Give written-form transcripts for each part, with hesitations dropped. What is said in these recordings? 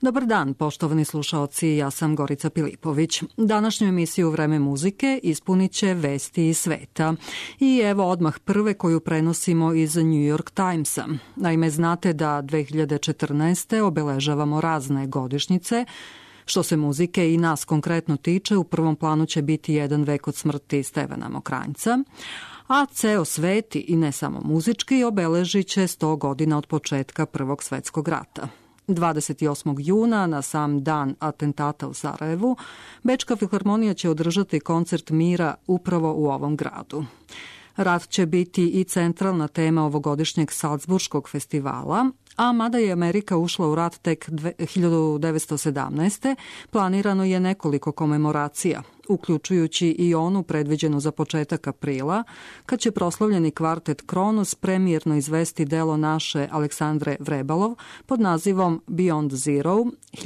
Dobar dan, poštovani slušaoci, ja sam Gorica Pilipović. Današnju emisiju Vreme muzike ispunit će vesti iz sveta. I evo odmah prve koju prenosimo iz New York Timesa. Naime, znate da 2014. obeležavamo razne godišnjice. Što se muzike i nas konkretno tiče, u prvom planu će biti 1 vek od smrti Stevana Mokranjca, a ceo svet, i ne samo muzički, obeležit će 100 godina od početka Prvog svetskog rata. 28. juna, na sam dan atentata u Sarajevu, Bečka filharmonija će održati koncert mira upravo u ovom gradu. Rat će biti i centralna tema ovogodišnjeg Salzburškog festivala, a mada je Amerika ušla u rat tek 1917. planirano je nekoliko komemoracija, uključujući i onu predviđenu za početak aprila, kad će proslavljeni kvartet Kronos premijerno izvesti delo naše Aleksandre Vrebalov pod nazivom Beyond Zero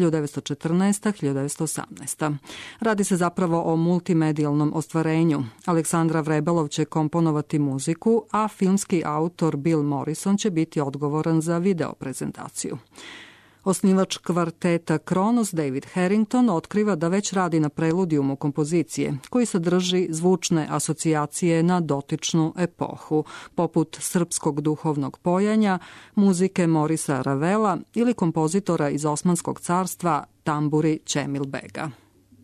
1914-1918. Radi se zapravo o multimedijalnom ostvarenju. Aleksandra Vrebalov će komponovati muziku, a filmski autor Bill Morrison će biti odgovoran za video prezentaciju. Osnivač kvarteta Kronos, David Harrington, otkriva da već radi na preludijumu kompozicije, koji sadrži zvučne asocijacije na dotičnu epohu, poput srpskog duhovnog pojanja, muzike Morisa Ravela ili kompozitora iz Osmanskog carstva Tamburi Čemil Bega.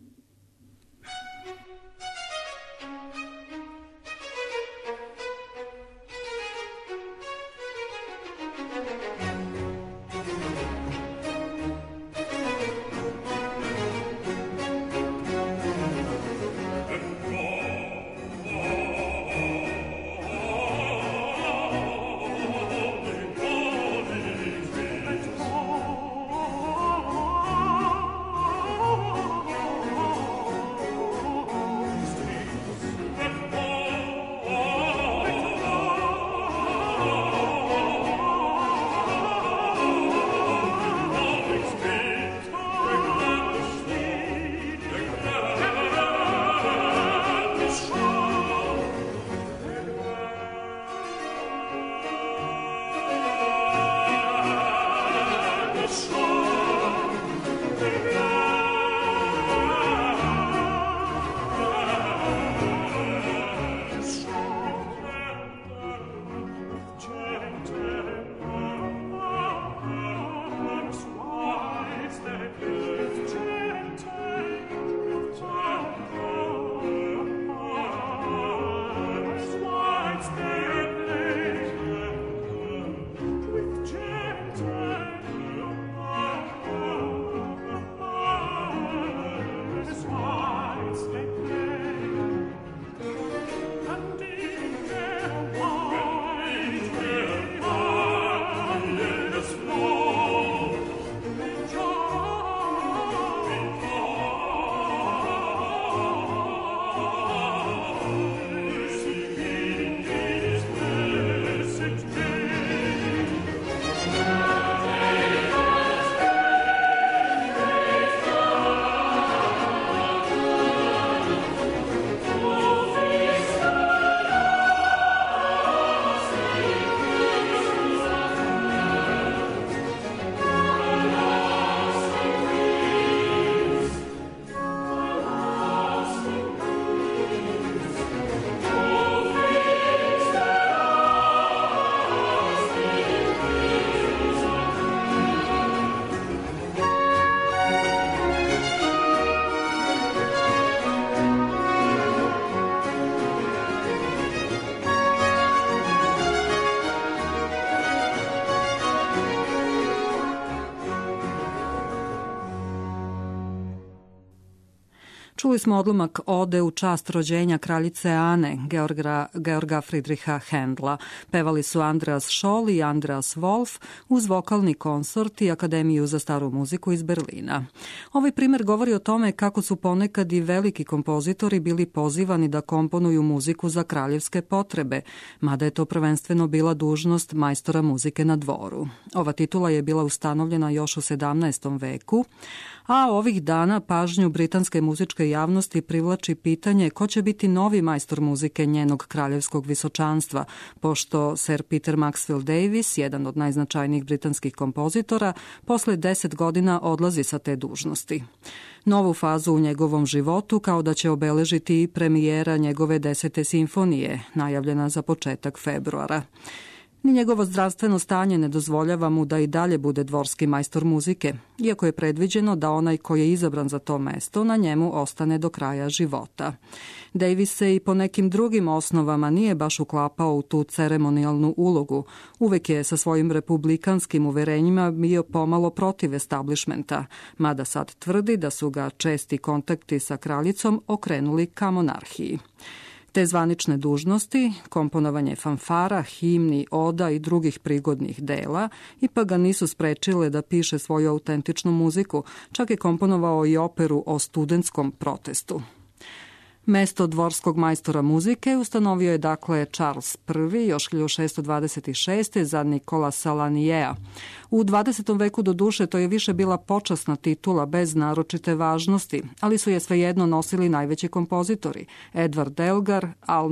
Čuli smo odlomak ode u čast rođenja kraljice Ane, Georga Friedricha Händla. Pevali su Andreas Scholl i Andreas Wolf uz vokalni konsort i Akademiju za staru muziku iz Berlina. Ovaj primer govori o tome kako su ponekad i veliki kompozitori bili pozivani da komponuju muziku za kraljevske potrebe, mada je to prvenstveno bila dužnost majstora muzike na dvoru. Ova titula je bila ustanovljena još u 17. veku, a ovih dana pažnju britanske muzičke najšire javnosti privlači pitanje ko će biti novi majstor muzike njenog kraljevskog visočanstva, pošto Sir Peter Maxwell Davies, jedan od najznačajnijih britanskih kompozitora, posle 10 godina odlazi sa te dužnosti. Novu fazu u njegovom životu kao da će obeležiti i premijera njegove 10. simfonije, najavljena za početak februara. Ni njegovo zdravstveno stanje ne dozvoljava mu da i dalje bude dvorski majstor muzike, iako je predviđeno da onaj koji je izabran za to mesto na njemu ostane do kraja života. Davis se i po nekim drugim osnovama nije baš uklapao u tu ceremonijalnu ulogu. Uvek je sa svojim republikanskim uverenjima bio pomalo protiv establishmenta, mada sad tvrdi da su ga česti kontakti sa kraljicom okrenuli ka monarhiji. Te zvanične dužnosti, komponovanje fanfara, himni, oda i drugih prigodnih dela, ipak ga nisu sprečile da piše svoju autentičnu muziku, čak je komponovao i operu o studentskom protestu. Mesto dvorskog majstora muzike ustanovio je dakle Charles I još 1626. za Nikolasa Laniea. U 20. veku do duše to je više bila počasna titula bez naročite važnosti, ali su je svejedno nosili najveći kompozitori Edward Elgar,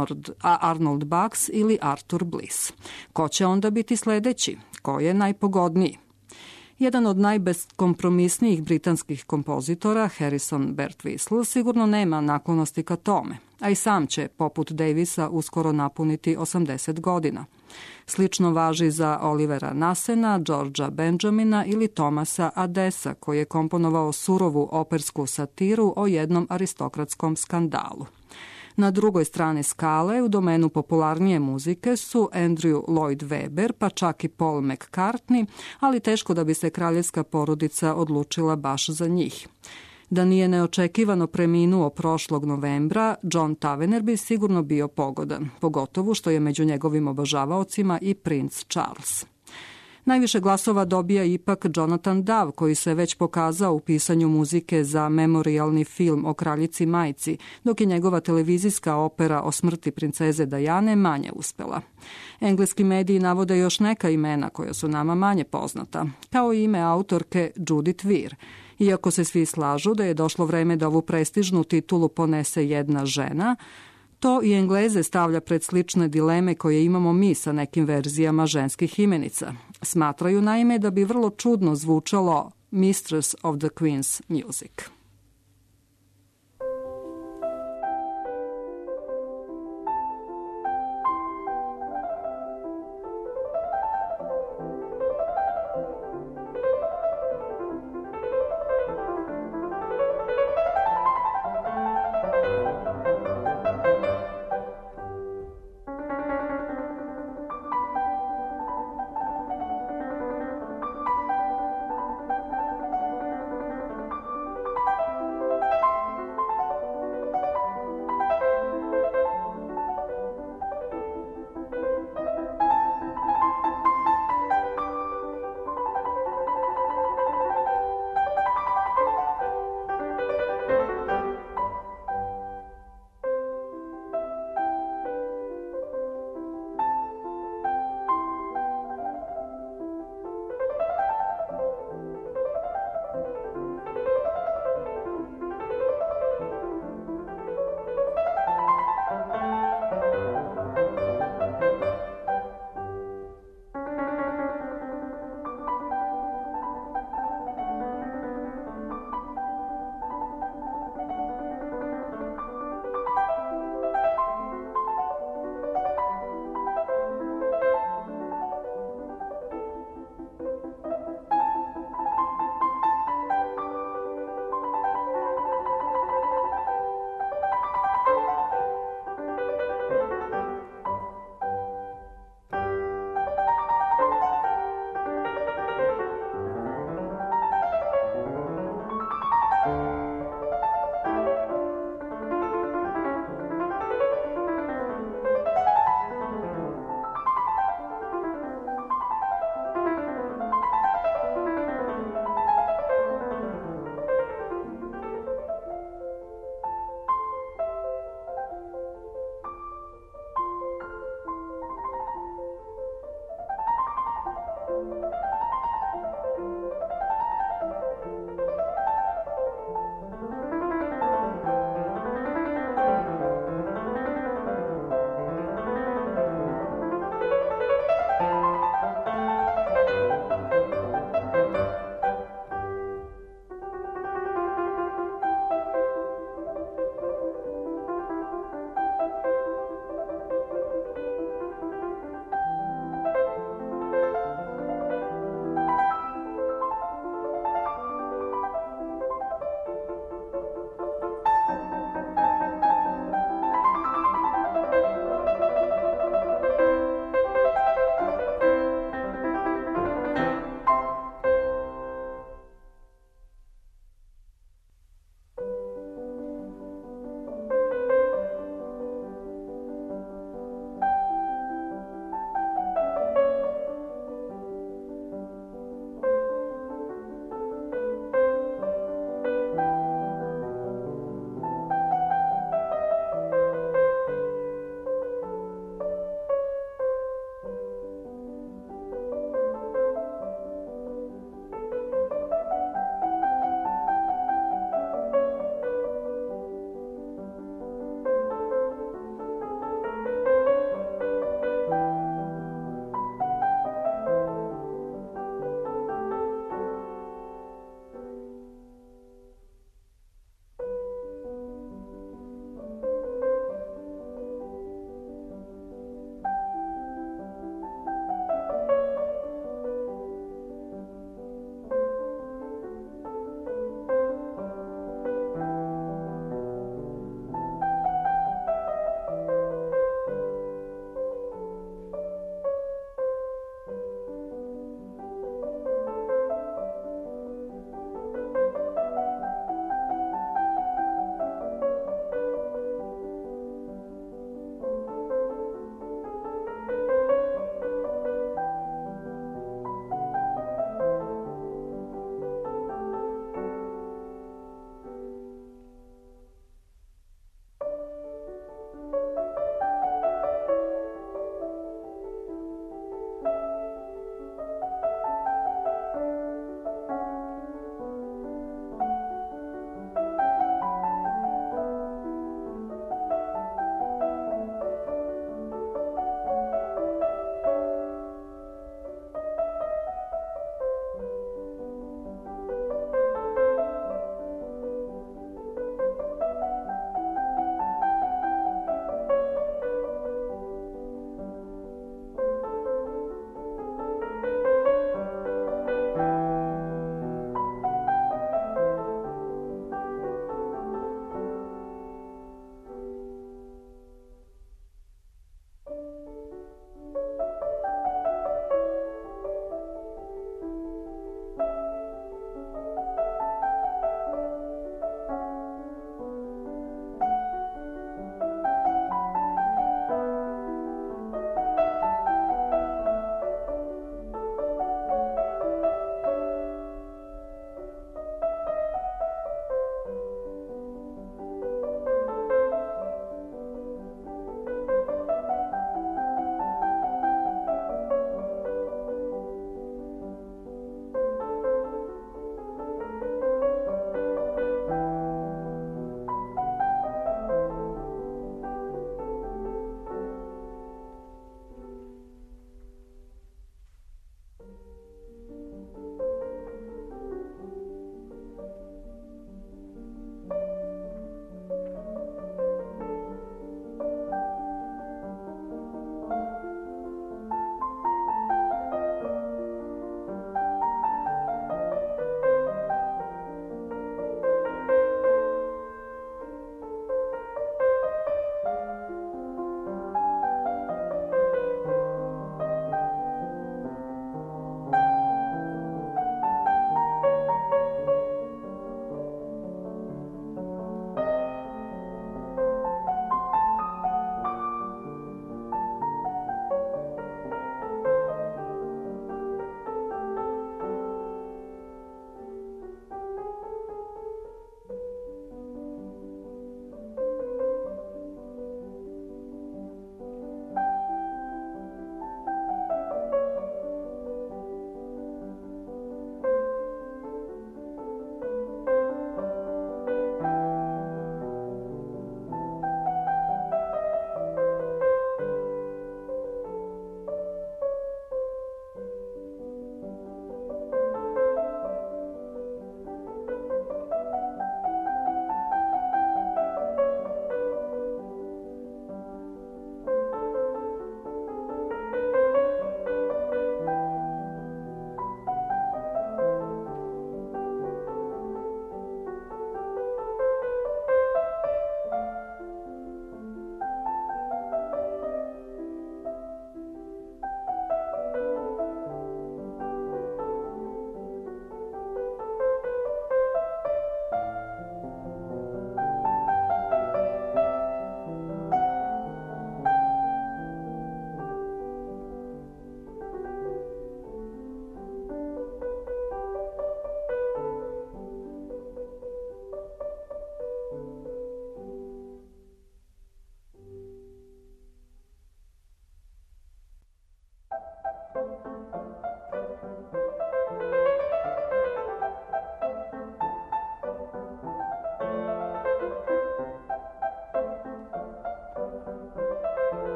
Arnold Bax ili Arthur Bliss. Ko će onda biti sledeći? Ko je najpogodniji? Jedan od najbeskompromisnijih britanskih kompozitora, Harrison Bert Whistler, sigurno nema naklonosti ka tome, a i sam će, poput Davisa, uskoro napuniti 80 godina. Slično važi za Olivera Nassena, Georgea Benjamina ili Thomasa Adesa, koji je komponovao surovu opersku satiru o jednom aristokratskom skandalu. Na drugoj strani skale, u domenu popularnije muzike su Andrew Lloyd Webber, pa čak i Paul McCartney, ali teško da bi se kraljevska porodica odlučila baš za njih. Da nije neočekivano preminuo prošlog novembra, John Tavener bi sigurno bio pogodan, pogotovo što je među njegovim obožavaocima i princ Charles. Najviše glasova dobija ipak Jonathan Dove, koji se već pokazao u pisanju muzike za memorijalni film o kraljici majci, dok je njegova televizijska opera o smrti princeze Diane manje uspela. Engleski mediji navode još neka imena koja su nama manje poznata, kao i ime autorke Judith Weir. Iako se svi slažu da je došlo vreme da ovu prestižnu titulu ponese jedna žena, to i Engleze stavlja pred slične dileme koje imamo mi sa nekim verzijama ženskih imenica. Smatraju naime da bi vrlo čudno zvučalo Mistress of the Queen's Music.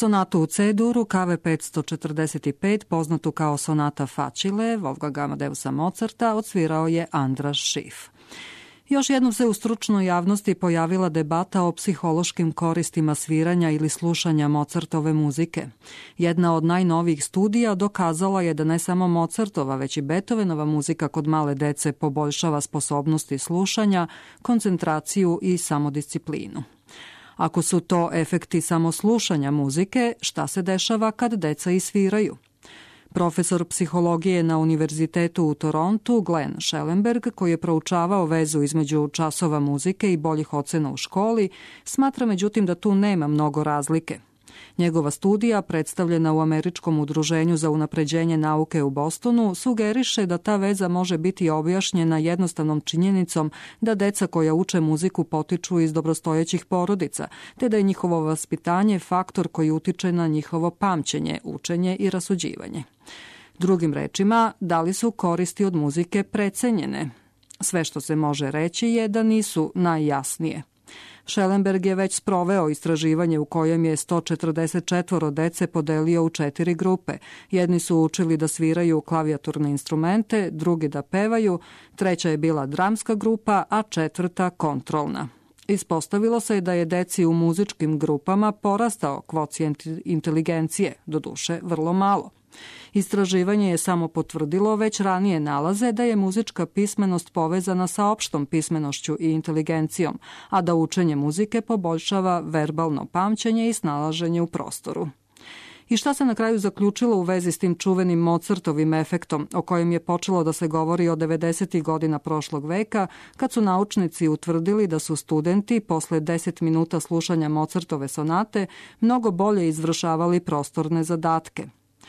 Sonatu u C-duru KV 545, poznatu kao sonata Facile, Wolfganga Amadeusa Mozarta, odsvirao je Andras Schiff. Još jednom se u stručnoj javnosti pojavila debata o psihološkim koristima sviranja ili slušanja Mozartove muzike. Jedna od najnovijih studija dokazala je da ne samo Mozartova, već i Beethovenova muzika kod male dece poboljšava sposobnosti slušanja, koncentraciju i samodisciplinu. Ako su to efekti samo slušanja muzike, šta se dešava kad deca i sviraju? Profesor psihologije na Univerzitetu u Torontu, Glenn Schellenberg, koji je proučavao vezu između časova muzike i boljih ocena u školi, smatra međutim da tu nema mnogo razlike. Njegova studija, predstavljena u Američkom udruženju za unapređenje nauke u Bostonu, sugeriše da ta veza može biti objašnjena jednostavnom činjenicom da deca koja uče muziku potiču iz dobrostojećih porodica, te da je njihovo vaspitanje faktor koji utiče na njihovo pamćenje, učenje i rasuđivanje. Drugim rečima, da li su koristi od muzike precenjene? Sve što se može reći je da nisu najjasnije. Schellenberg je već sproveo istraživanje u kojem je 144 dece podelio u 4 grupe. Jedni su učili da sviraju klavijaturne instrumente, drugi da pevaju, treća je bila dramska grupa, a četvrta kontrolna. Ispostavilo se da je deci u muzičkim grupama porastao kvocijent inteligencije, doduše vrlo malo. Istraživanje je samo potvrdilo već ranije nalaze da je muzička pismenost povezana sa opštom pismenošću i inteligencijom, a da učenje muzike poboljšava verbalno pamćenje i snalaženje u prostoru. I šta se na kraju zaključilo u vezi s tim čuvenim Mozartovim efektom, o kojem je počelo da se govori od 90. godina prošlog veka, kad su naučnici utvrdili da su studenti posle 10 minuta slušanja Mozartove sonate mnogo bolje izvršavali prostorne zadatke.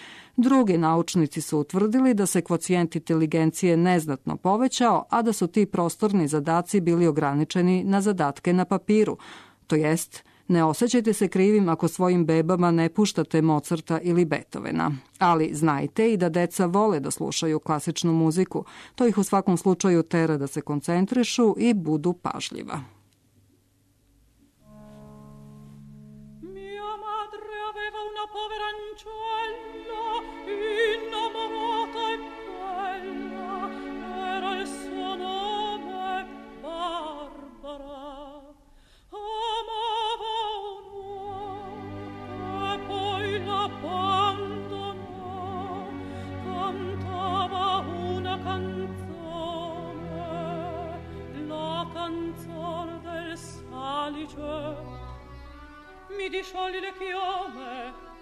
Drugi naučnici su utvrdili da se kvocijent inteligencije neznatno povećao, a da su ti prostorni zadaci bili ograničeni na zadatke na papiru. To jest, ne osjećajte se krivim ako svojim bebama ne puštate Mozarta ili Beethovena. Ali znajte i da deca vole da slušaju klasičnu muziku. To ih u svakom slučaju tera da se koncentrišu i budu pažljiva. Mia madre aveva una povera ancella innamorata e bella, era il suo nome Barbara. Amava un uomo e poi l'abbandonò, cantava una canzone, la canzone del salice. Mi disciogli le chiome,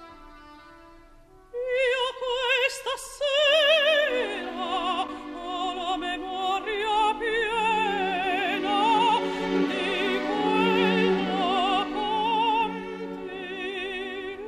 io questa sera ho la memoria piena di quella cantina.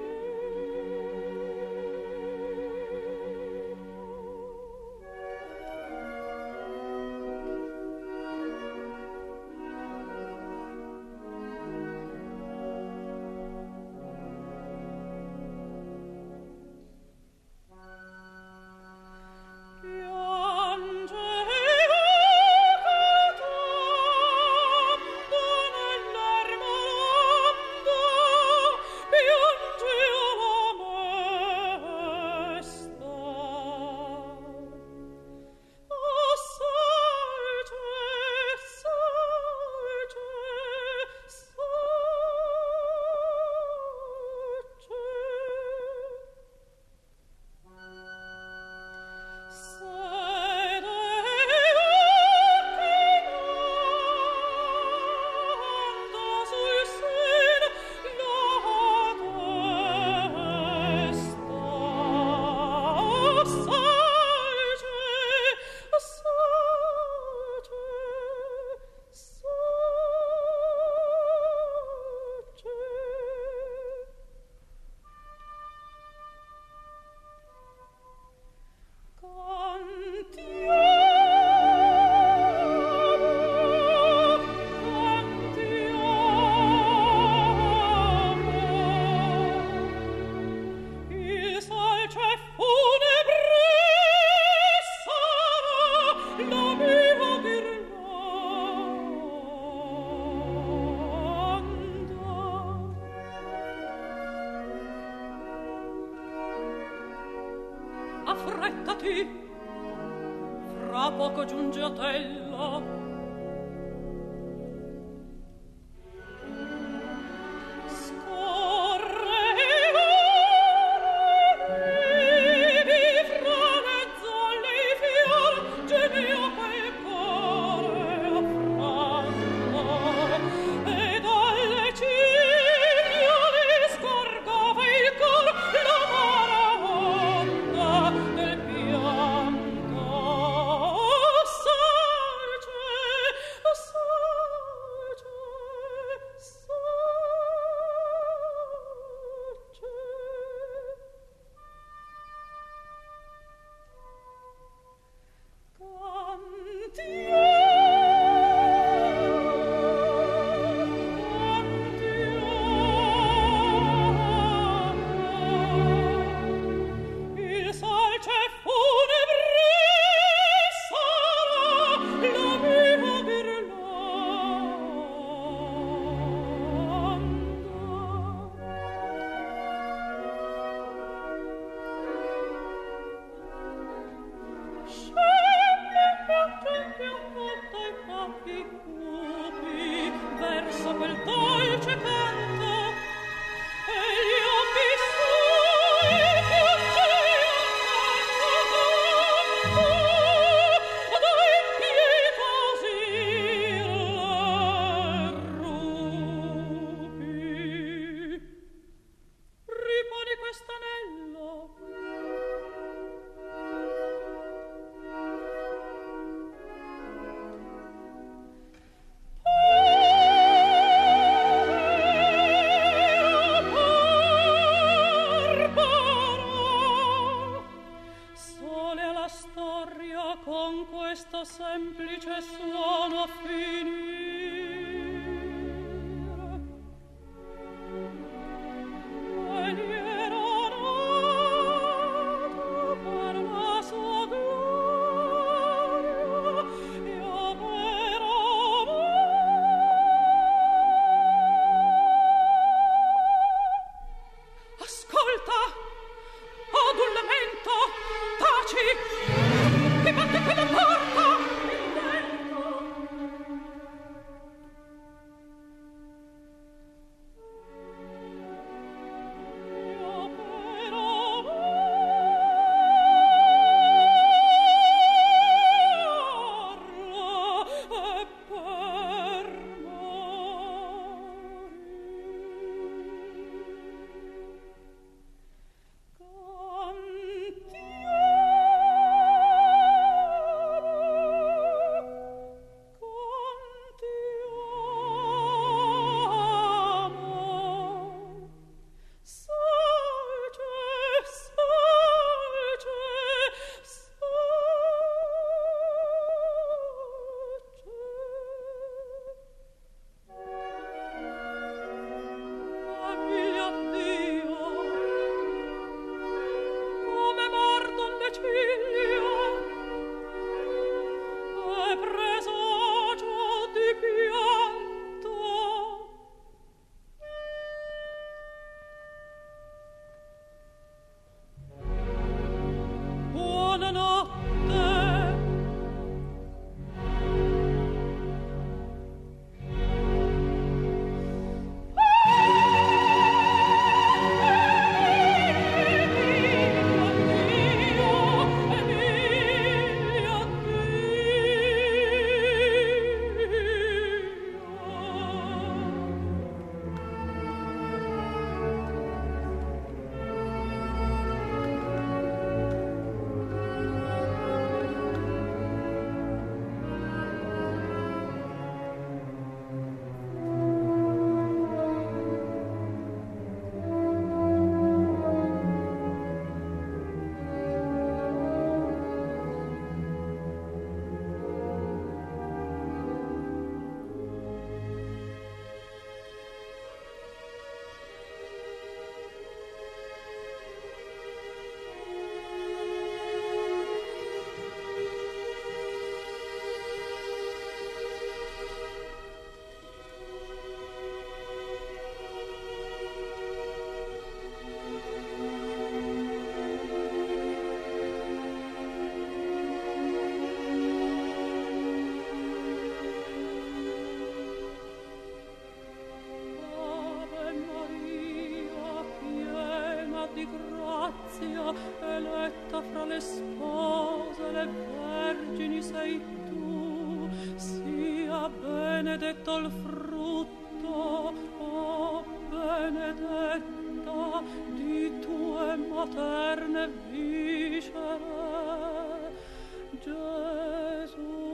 fra poco giunge Otello. sei tu, sia benedetto il frutto, oh benedetta, di tue materne viscere, Gesù.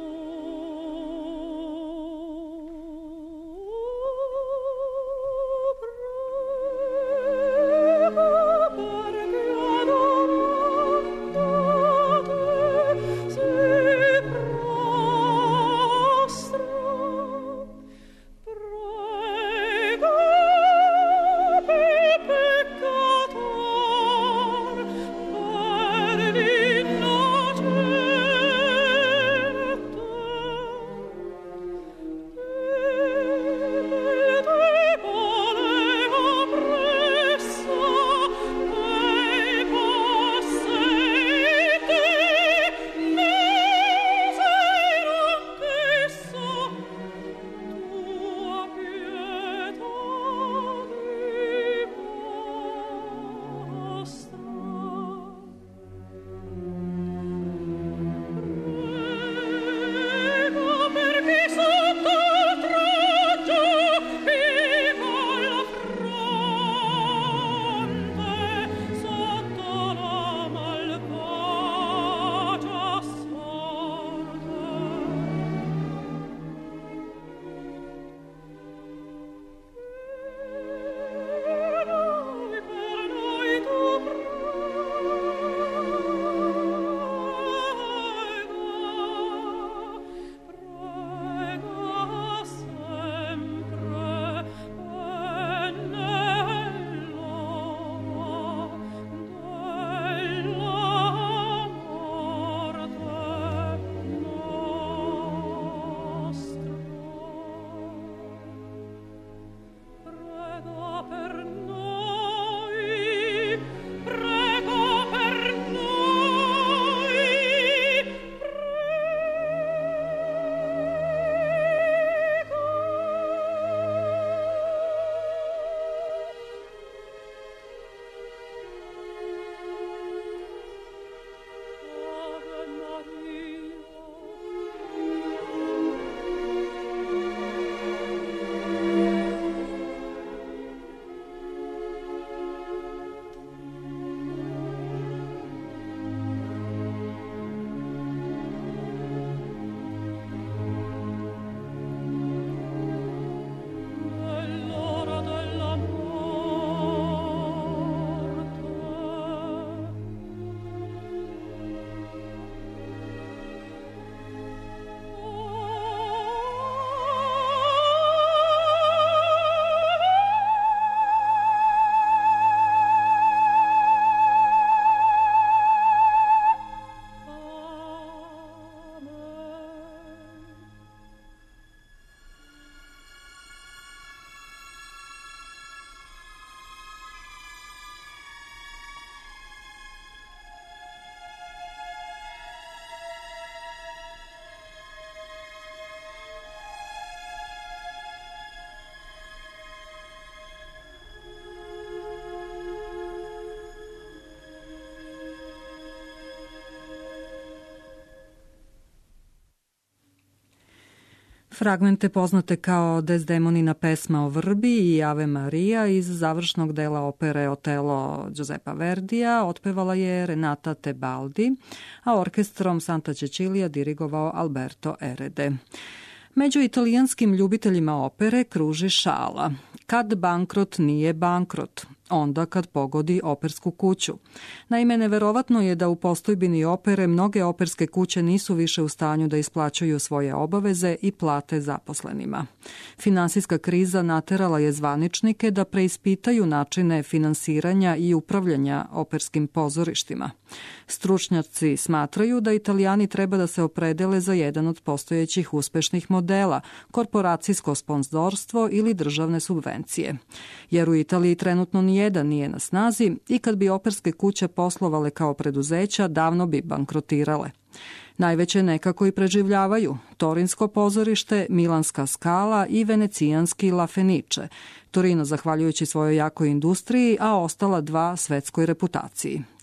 Fragmente poznate kao Desdemonina pesma o vrbi i Ave Maria iz završnog dela opere Otelo Giuseppa Verdija otpevala je Renata Tebaldi, a orkestrom Santa Cecilia dirigovao Alberto Erede. Među italijanskim ljubiteljima opere kruži šala. Kad bankrot nije bankrot, onda kad pogodi opersku kuću. Naime, neverovatno je da u postojbini opere mnoge operske kuće nisu više u stanju da isplaćuju svoje obaveze i plate zaposlenima. Finansijska kriza naterala je zvaničnike da preispitaju načine finansiranja i upravljanja operskim pozorištima. Stručnjaci smatraju da Italijani treba da se opredele za jedan od postojećih uspešnih modela, korporacijsko sponzorstvo ili državne subvencije. Jer u Italiji trenutno nijedan nije na snazi i kad bi operske kuće poslovale kao preduzeća, davno bi bankrotirale. Najveće nekako i preživljavaju Torinsko pozorište, Milanska Scala i venecijanski La Fenice. Torino zahvaljujući svojoj jakoj industriji, a ostala dva svetskoj reputaciji.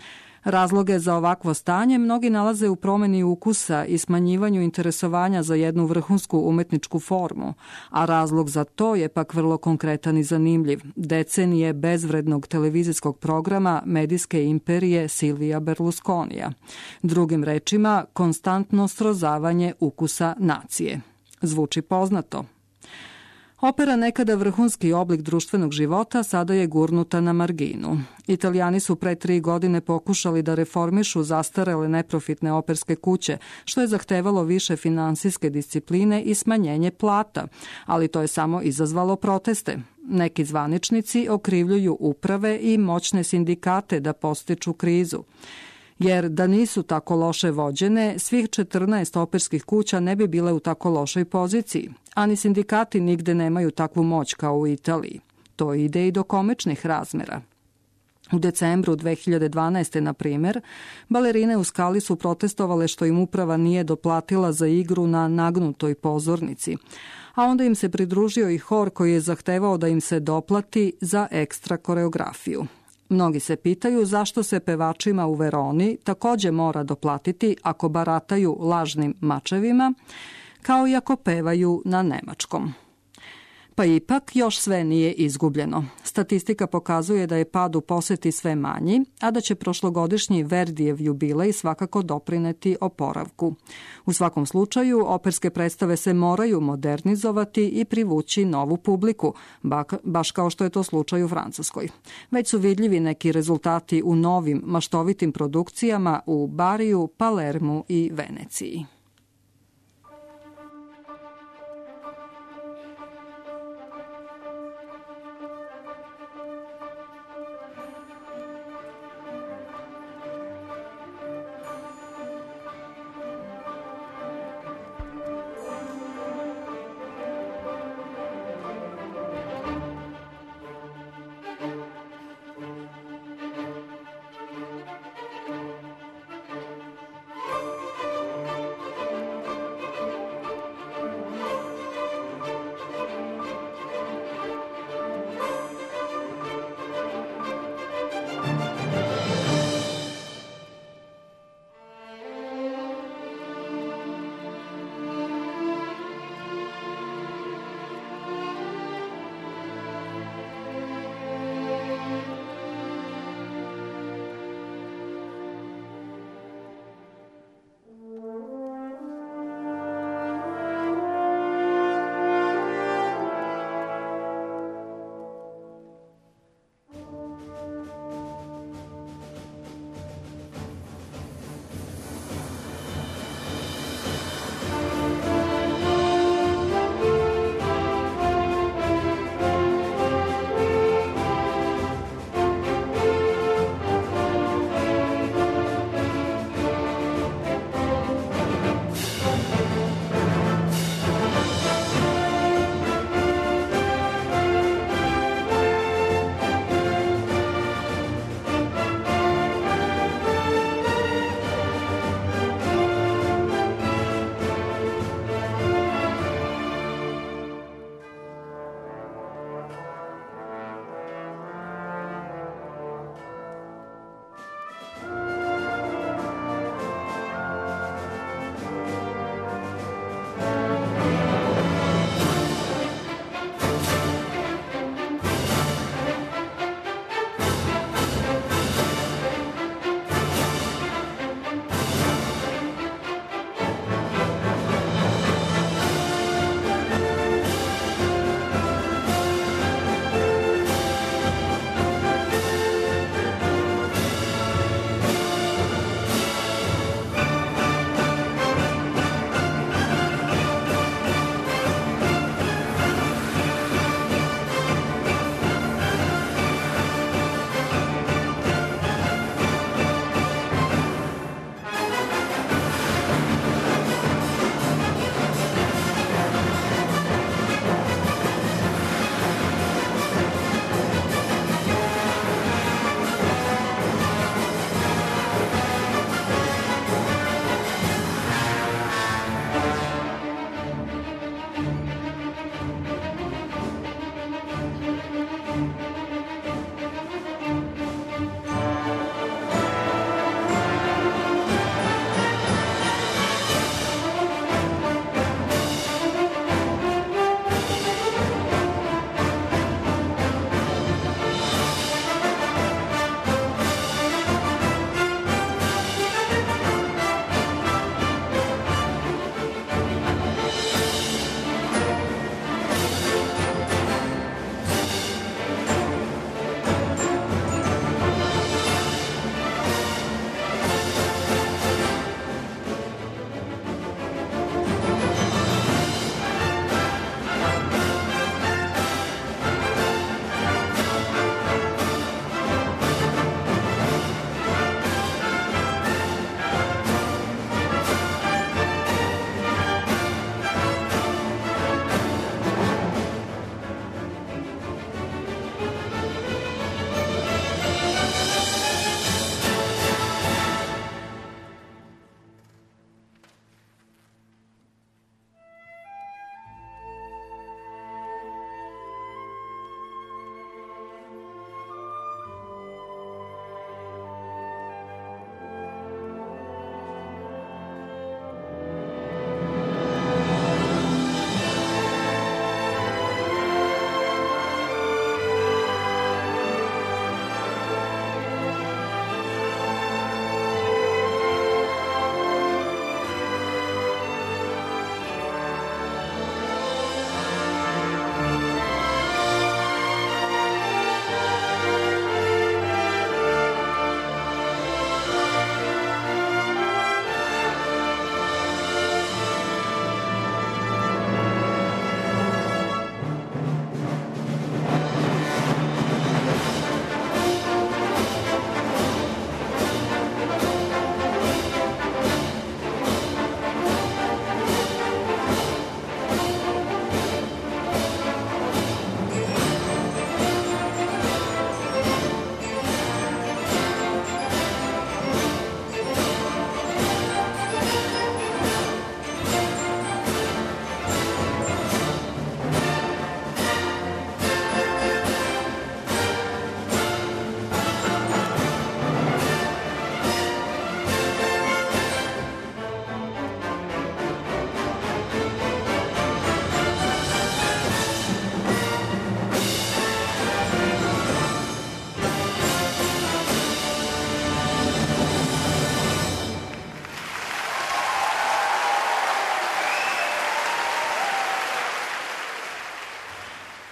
Razloge za ovakvo stanje mnogi nalaze u promeni ukusa i smanjivanju interesovanja za jednu vrhunsku umetničku formu, a razlog za to je pak vrlo konkretan i zanimljiv. Decenije bezvrednog televizijskog programa medijske imperije Silvija Berlusconija. Drugim rečima, konstantno srozavanje ukusa nacije. Zvuči poznato. Opera, nekada vrhunski oblik društvenog života, sada je gurnuta na marginu. Italijani su pre 3 godine pokušali da reformišu zastarele neprofitne operske kuće, što je zahtevalo više finansijske discipline i smanjenje plata, ali to je samo izazvalo proteste. Neki zvaničnici okrivljuju uprave i moćne sindikate da podstiču krizu. Jer da nisu tako loše vođene, svih 14 operskih kuća ne bi bile u tako lošoj poziciji, a ni sindikati nigde nemaju takvu moć kao u Italiji. To ide i do komičnih razmera. U decembru 2012. na primer, balerine u Skali su protestovale što im uprava nije doplatila za igru na nagnutoj pozornici, a onda im se pridružio i hor koji je zahtevao da im se doplati za ekstra koreografiju. Mnogi se pitaju zašto se pevačima u Veroni takođe mora doplatiti ako barataju lažnim mačevima, kao i ako pevaju na nemačkom. Pa ipak još sve nije izgubljeno. Statistika pokazuje da je pad u poseti sve manji, a da će prošlogodišnji Verdijev jubilej svakako doprineti oporavku. U svakom slučaju, operske predstave se moraju modernizovati i privući novu publiku, baš kao što je to slučaj u Francuskoj. Već su vidljivi neki rezultati u novim maštovitim produkcijama u Bariju, Palermu i Veneciji.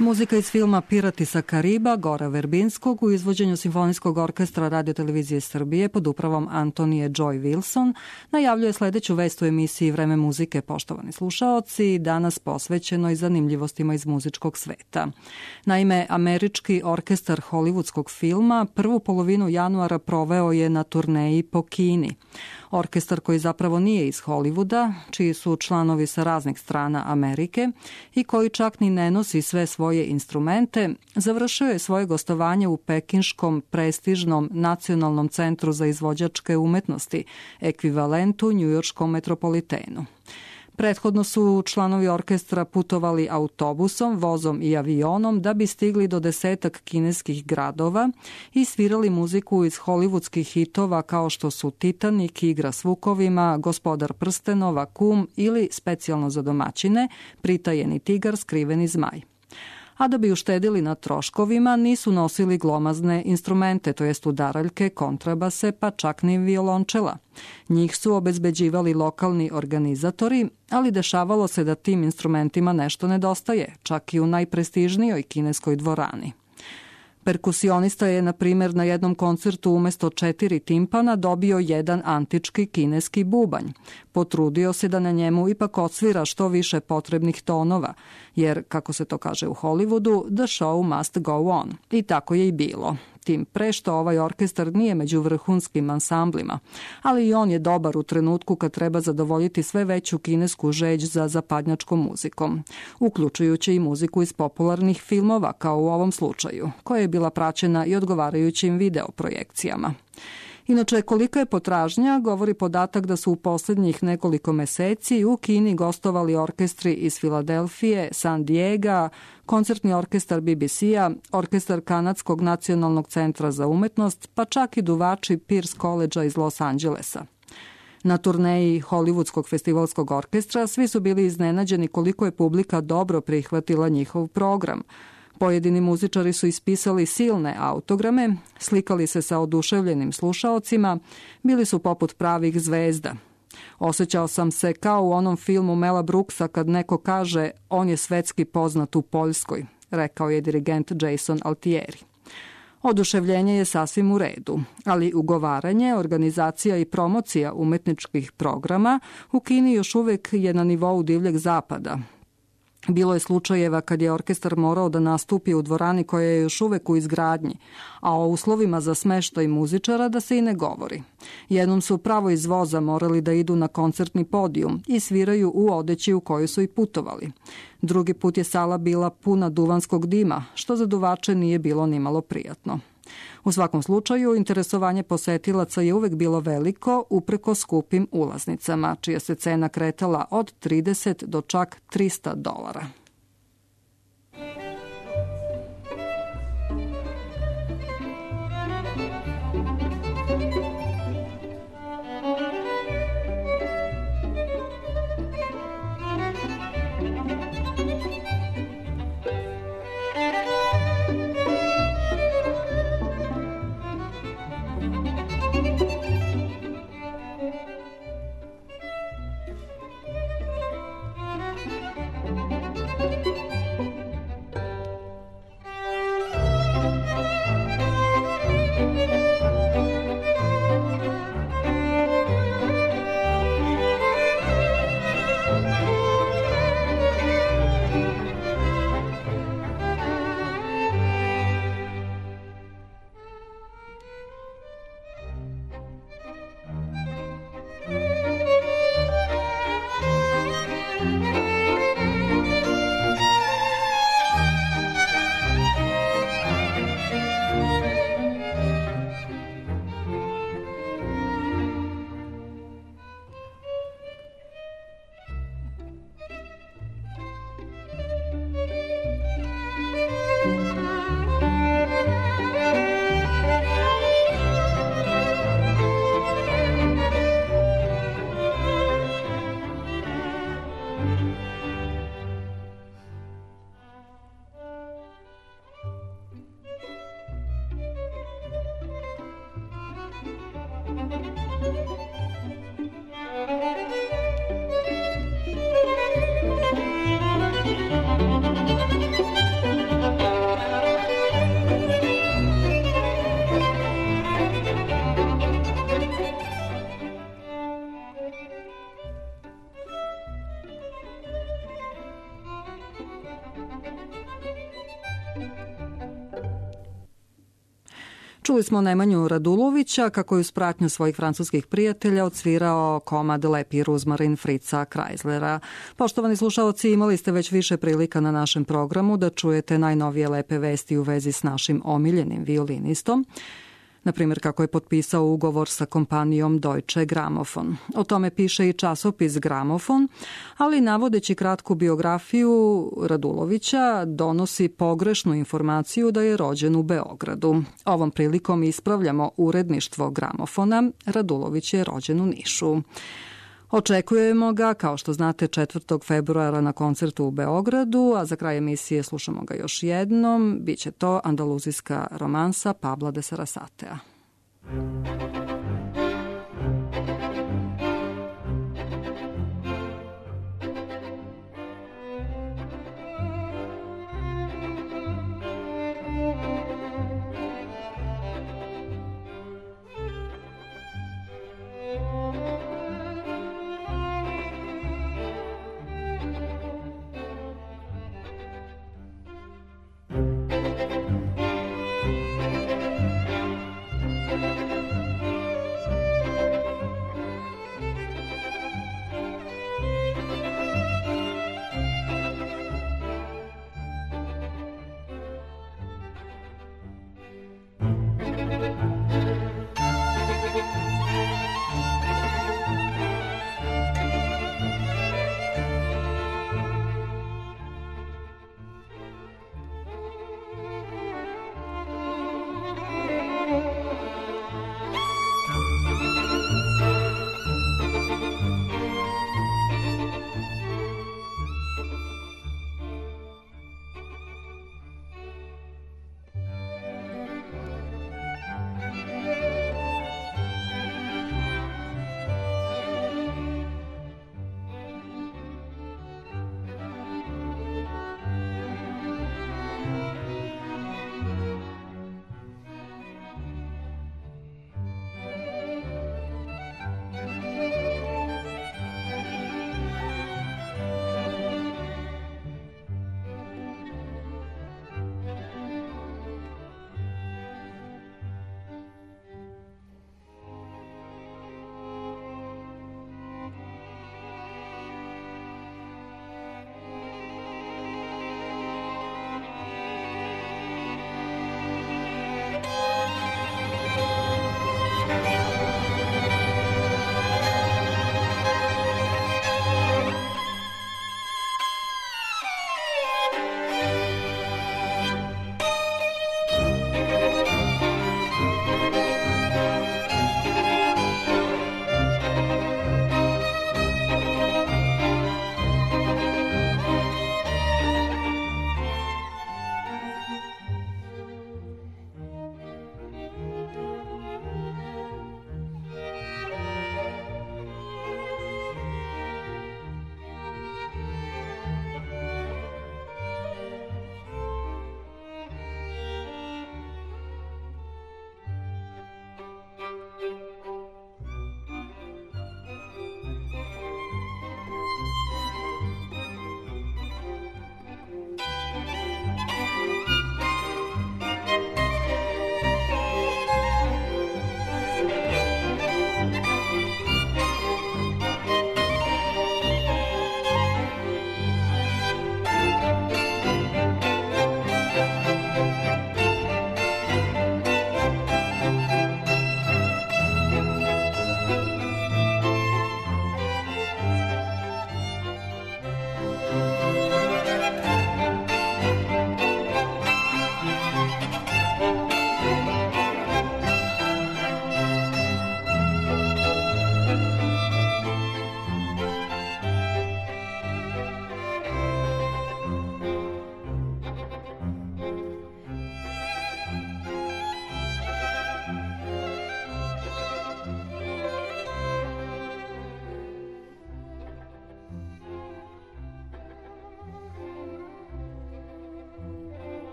Muzika iz filma Pirati sa Kariba, Gora Verbinskog, u izvođenju Simfonijskog orkestra Radio-televizije Srbije pod upravom Antonije Joy Wilson, najavljuje sledeću vest u emisiji Vreme muzike, poštovani slušaoci, danas posvećenoj zanimljivostima iz muzičkog sveta. Naime, američki orkestar hollywoodskog filma prvu polovinu januara proveo je na turneji po Kini. Orkestar koji zapravo nije iz Hollywooda, čiji su članovi sa raznih strana Amerike i koji čak ni ne nosi sve svoje instrumente, završio je svoje gostovanje u pekinškom prestižnom Nacionalnom centru za izvođačke umetnosti, ekvivalentu njujorškom metropolitenu. Prethodno su članovi orkestra putovali autobusom, vozom i avionom da bi stigli do 10 kineskih gradova i svirali muziku iz hollywoodskih hitova kao što su Titanic, Igra s vukovima, Gospodar prstenova, Kum ili specijalno za domaćine Pritajeni tigar, Skriveni zmaj. A da bi uštedili na troškovima, nisu nosili glomazne instrumente, to jest udaraljke, kontrabase, pa čak ni violončela. Njih su obezbeđivali lokalni organizatori, ali dešavalo se da tim instrumentima nešto nedostaje, čak i u najprestižnijoj kineskoj dvorani. Perkusionista je, na primjer, na jednom koncertu umesto 4 timpana dobio jedan antički kineski bubanj. Potrudio se da na njemu ipak odsvira što više potrebnih tonova, jer, kako se to kaže u Hollywoodu, the show must go on. I tako je i bilo. Tim pre što ovaj orkestar nije među vrhunskim ansamblima, ali i on je dobar u trenutku kad treba zadovoljiti sve veću kinesku žeđ za zapadnjačkom muzikom, uključujući i muziku iz popularnih filmova, kao u ovom slučaju, koja je bila praćena i odgovarajućim videoprojekcijama. Inače, kolika je potražnja, govori podatak da su u poslednjih nekoliko meseci u Kini gostovali orkestri iz Filadelfije, San Diega, koncertni orkestar BBC-a, orkestar Kanadskog nacionalnog centra za umetnost, pa čak i duvači Pierce College-a iz Los Angelesa. Na turneji Hollywoodskog festivalskog orkestra svi su bili iznenađeni koliko je publika dobro prihvatila njihov program. Pojedini muzičari su ispisali silne autograme, slikali se sa oduševljenim slušaocima, bili su poput pravih zvezda. Osjećao sam se kao u onom filmu Mela Brooksa kad neko kaže on je svetski poznat u Poljskoj, rekao je dirigent Jason Altieri. Oduševljenje je sasvim u redu, ali ugovaranje, organizacija i promocija umetničkih programa u Kini još uvek je na nivou divljeg zapada. Bilo je slučajeva kad je orkestar morao da nastupi u dvorani koja je još uvek u izgradnji, a o uslovima za smeštaj muzičara da se i ne govori. Jednom su pravo iz voza morali da idu na koncertni podijum i sviraju u odeći u kojoj su i putovali. Drugi put je sala bila puna duvanskog dima, što za duvače nije bilo nimalo prijatno. U svakom slučaju, interesovanje posetilaca je uvek bilo veliko upreko skupim ulaznicama, čija se cena kretala od 30 do čak $300. Čuli smo Nemanju Radulovića kako je uz pratnju svojih francuskih prijatelja odsvirao komad Lepi ruzmarin Fritza Kreislera. Poštovani slušaoci, imali ste već više prilika na našem programu da čujete najnovije lepe vesti u vezi s našim omiljenim violinistom. Na primjer, kako je potpisao ugovor sa kompanijom Deutsche Grammophon. O tome piše i časopis Gramofon, ali navodeći kratku biografiju Radulovića donosi pogrešnu informaciju da je rođen u Beogradu. Ovom prilikom ispravljamo uredništvo Gramofona. Radulović je rođen u Nišu. Očekujemo ga, kao što znate, 4. februara na koncertu u Beogradu, a za kraj emisije slušamo ga još jednom. Biće to andaluzijska romansa Pabla de Sarasatea.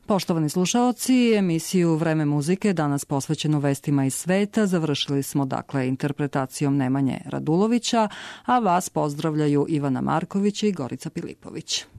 Poštovani slušaoci, emisiju Vreme muzike danas posvećenu vestima iz sveta završili smo interpretacijom Nemanje Radulovića, a vas pozdravljaju Ivana Marković i Gorica Pilipović.